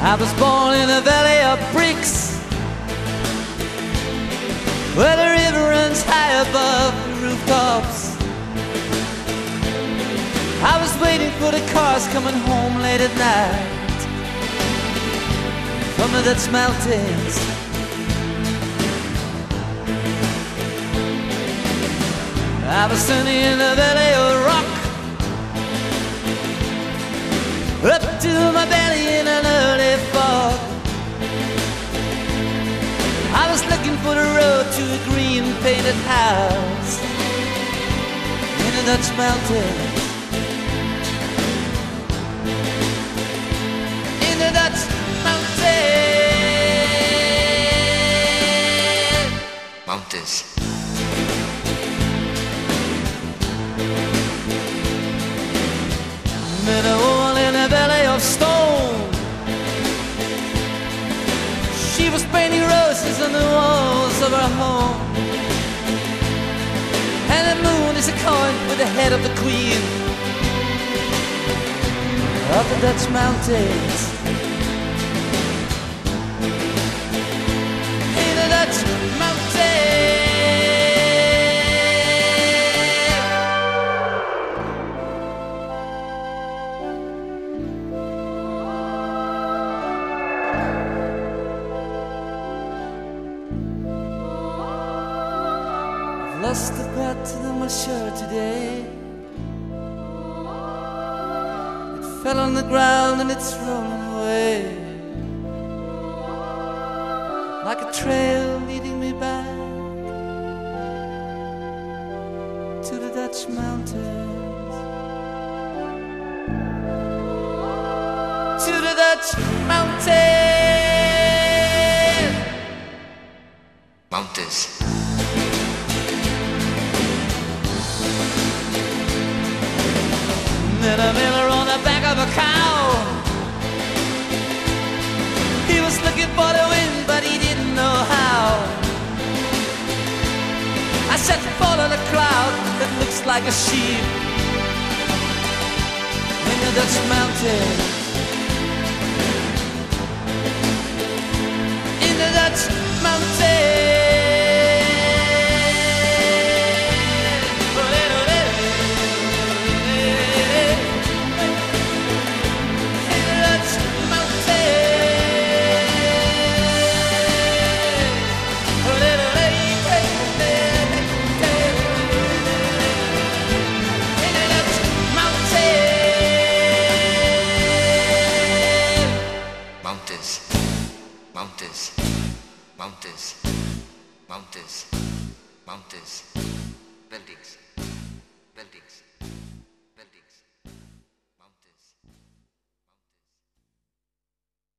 I was born in a valley of bricks, where the river runs high above the rooftops. I was waiting for the cars coming home late at night from the Dutch mountains. I was standing in the valley of rock, up to my belly in an early fog. I was looking for the road to a green painted house in the Dutch mountains. In the Dutch mountains. Met a woman in a valley of stone. She was painting roses on the walls of her home. And the moon is a coin with the head of the queen of the Dutch mountains. In the Dutch mountains. Lost the button on my shirt today. It fell on the ground and it's rolling away, like a trail leading me back to the Dutch mountains. To the Dutch Mountains. Met a miller on the back of a cow. He was looking for the wind, but he didn't know how. I said, follow the cloud that looks like a sheep in the Dutch mountains. In the Dutch mountains. Mountains, buildings, buildings, buildings.